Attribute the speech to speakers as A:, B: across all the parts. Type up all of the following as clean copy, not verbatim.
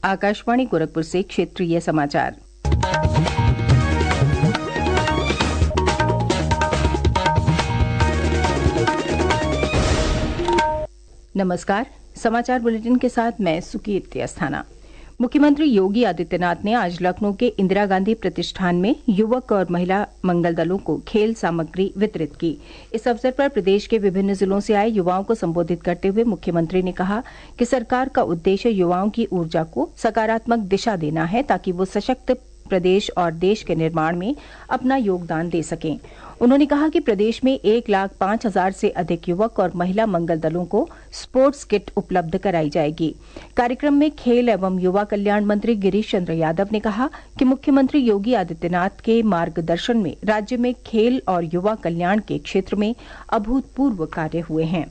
A: आकाशवाणी गोरखपुर से क्षेत्रीय समाचार। नमस्कार, समाचार बुलेटिन के साथ मैं सुकीर्ति अस्थाना। मुख्यमंत्री योगी आदित्यनाथ ने आज लखनऊ के इंदिरा गांधी प्रतिष्ठान में युवक और महिला मंगल दलों को खेल सामग्री वितरित की। इस अवसर पर प्रदेश के विभिन्न जिलों से आए युवाओं को संबोधित करते हुए मुख्यमंत्री ने कहा कि सरकार का उद्देश्य युवाओं की ऊर्जा को सकारात्मक दिशा देना है ताकि वो सशक्त प्रदेश और देश के निर्माण में अपना योगदान दे सकें। उन्होंने कहा कि प्रदेश में 1,05,000 से अधिक युवक और महिला मंगल दलों को स्पोर्ट्स किट उपलब्ध कराई जाएगी। कार्यक्रम में खेल एवं युवा कल्याण मंत्री गिरीश चंद्र यादव ने कहा कि मुख्यमंत्री योगी आदित्यनाथ के मार्गदर्शन में राज्य में खेल और युवा कल्याण के क्षेत्र में अभूतपूर्व कार्य हुए हैं।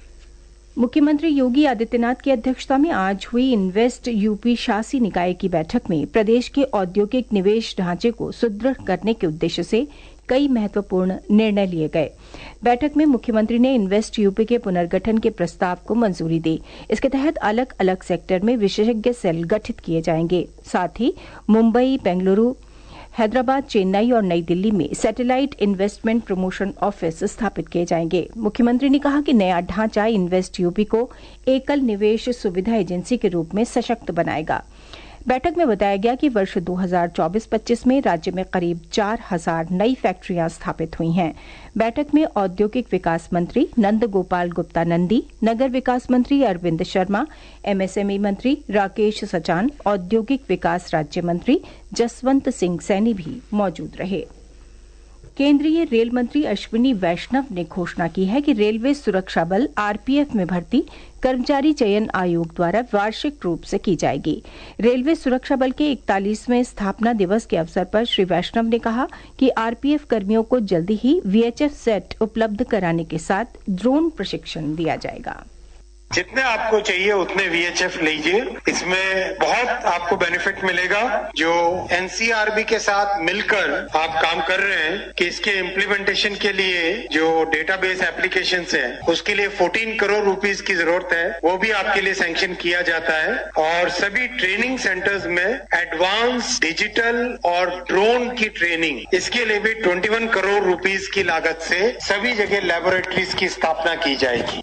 A: मुख्यमंत्री योगी आदित्यनाथ की अध्यक्षता में आज हुई इन्वेस्ट यूपी शासी निकाय की बैठक में प्रदेश के औद्योगिक निवेश ढांचे को सुदृढ़ करने के उद्देश्य से कई महत्वपूर्ण निर्णय लिए गए। बैठक में मुख्यमंत्री ने इन्वेस्ट यूपी के पुनर्गठन के प्रस्ताव को मंजूरी दी। इसके तहत अलग अलग सेक्टर में विशेषज्ञ सेल गठित किए जाएंगे। साथ ही मुंबई, बेंगलुरु, हैदराबाद, चेन्नई और नई दिल्ली में सैटेलाइट इन्वेस्टमेंट प्रमोशन ऑफिस स्थापित किए जाएंगे। मुख्यमंत्री ने कहा कि नया ढांचा इन्वेस्ट यूपी को एकल निवेश सुविधा एजेंसी के रूप में सशक्त बनाएगा। बैठक में बताया गया कि वर्ष 2024-25 में राज्य में करीब 4,000 नई फैक्ट्रियां स्थापित हुई हैं। बैठक में औद्योगिक विकास मंत्री नंद गोपाल गुप्ता नंदी, नगर विकास मंत्री अरविंद शर्मा, एमएसएमई मंत्री राकेश सचान, औद्योगिक विकास राज्य मंत्री जसवंत सिंह सैनी भी मौजूद रहे। केंद्रीय रेल मंत्री अश्विनी वैष्णव ने घोषणा की है कि रेलवे सुरक्षा बल आरपीएफ में भर्ती कर्मचारी चयन आयोग द्वारा वार्षिक रूप से की जाएगी। रेलवे सुरक्षा बल के 41वें स्थापना दिवस के अवसर पर श्री वैष्णव ने कहा कि आरपीएफ कर्मियों को जल्दी ही वीएचएफ सेट उपलब्ध कराने के साथ ड्रोन प्रशिक्षण दिया जाएगा।
B: जितने आपको चाहिए उतने वीएचएफ लीजिए। इसमें बहुत आपको बेनिफिट मिलेगा। जो एनसीआरबी के साथ मिलकर आप काम कर रहे हैं कि इसके इम्प्लीमेंटेशन के लिए जो डेटाबेस एप्लीकेशंस है उसके लिए 14 करोड़ रुपीस की जरूरत है, वो भी आपके लिए सैंक्शन किया जाता है। और सभी ट्रेनिंग सेंटर्स में एडवांस डिजिटल और ड्रोन की ट्रेनिंग, इसके लिए भी 21 करोड़ रुपीस की लागत से सभी जगह लैबोरेटरीज की स्थापना की जाएगी।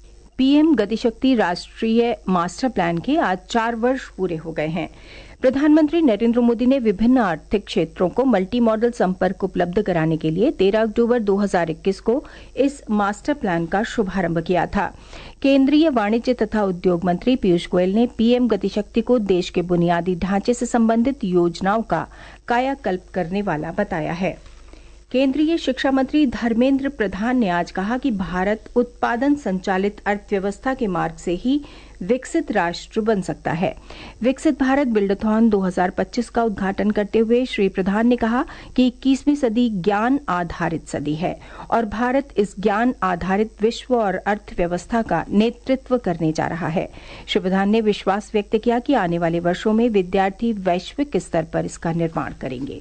A: पीएम गतिशक्ति राष्ट्रीय मास्टर प्लान के आज 4 वर्ष पूरे हो गए हैं। प्रधानमंत्री नरेंद्र मोदी ने विभिन्न आर्थिक क्षेत्रों को मल्टी मॉडल संपर्क उपलब्ध कराने के लिए 13 अक्टूबर 2021 को इस मास्टर प्लान का शुभारंभ किया था। केंद्रीय वाणिज्य तथा उद्योग मंत्री पीयूष गोयल ने पीएम गतिशक्ति को देश के बुनियादी ढांचे से संबंधित योजनाओं का कायाकल्प करने वाला बताया है। केंद्रीय शिक्षा मंत्री धर्मेंद्र प्रधान ने आज कहा कि भारत उत्पादन संचालित अर्थव्यवस्था के मार्ग से ही विकसित राष्ट्र बन सकता है। विकसित भारत बिल्डथॉन 2025 का उद्घाटन करते हुए श्री प्रधान ने कहा कि 21वीं सदी ज्ञान आधारित सदी है और भारत इस ज्ञान आधारित विश्व और अर्थव्यवस्था का नेतृत्व करने जा रहा है। श्री प्रधान ने विश्वास व्यक्त किया कि आने वाले वर्षों में विद्यार्थी वैश्विक स्तर पर इसका निर्माण करेंगे।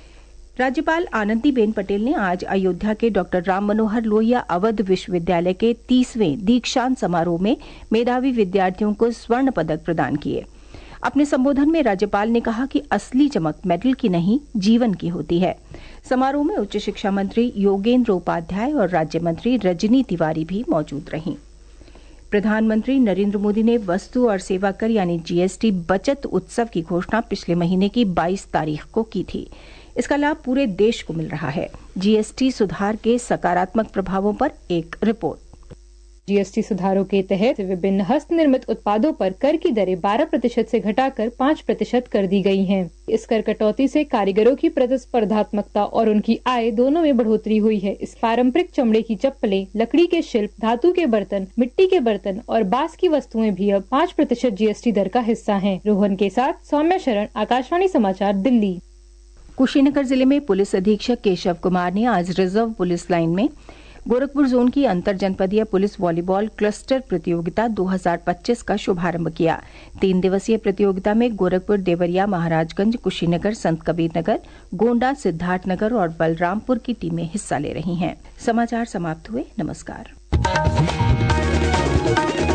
A: राज्यपाल आनंदीबेन पटेल ने आज अयोध्या के डॉक्टर राम मनोहर लोहिया अवध विश्वविद्यालय के 30वें दीक्षांत समारोह में मेधावी विद्यार्थियों को स्वर्ण पदक प्रदान किए। अपने संबोधन में राज्यपाल ने कहा कि असली चमक मेडल की नहीं, जीवन की होती है। समारोह में उच्च शिक्षा मंत्री योगेंद्र उपाध्याय और राज्य मंत्री रजनी तिवारी भी मौजूद रहीं। प्रधानमंत्री नरेंद्र मोदी ने वस्तु और सेवा कर यानी जीएसटी बचत उत्सव की घोषणा पिछले महीने की 22 तारीख को की थी। इसका लाभ पूरे देश को मिल रहा है। जीएसटी सुधार के सकारात्मक प्रभावों पर एक रिपोर्ट।
C: जीएसटी सुधारों के तहत विभिन्न हस्त निर्मित उत्पादों पर कर की दरें 12% से घटाकर 5% कर दी गई हैं। इस कर कटौती से कारीगरों की प्रतिस्पर्धात्मकता और उनकी आय दोनों में बढ़ोतरी हुई है। इस पारंपरिक चमड़े की चप्पलें, लकड़ी के शिल्प, धातु के बर्तन, मिट्टी के बर्तन और बांस की वस्तुएं भी अब 5% जीएसटी दर का हिस्सा हैं। रोहन के साथ सौम्या शरण, आकाशवाणी समाचार, दिल्ली।
A: कुशीनगर जिले में पुलिस अधीक्षक केशव कुमार ने आज रिजर्व पुलिस लाइन में गोरखपुर जोन की अंतर जनपदीय पुलिस वॉलीबॉल क्लस्टर प्रतियोगिता 2025 का शुभारंभ किया। 3 दिवसीय प्रतियोगिता में गोरखपुर, देवरिया, महाराजगंज, कुशीनगर, संत कबीर नगर, गोंडा, सिद्धार्थनगर और बलरामपुर की टीमें हिस्सा ले रही हैं। समाचार समाप्त हुए। नमस्कार।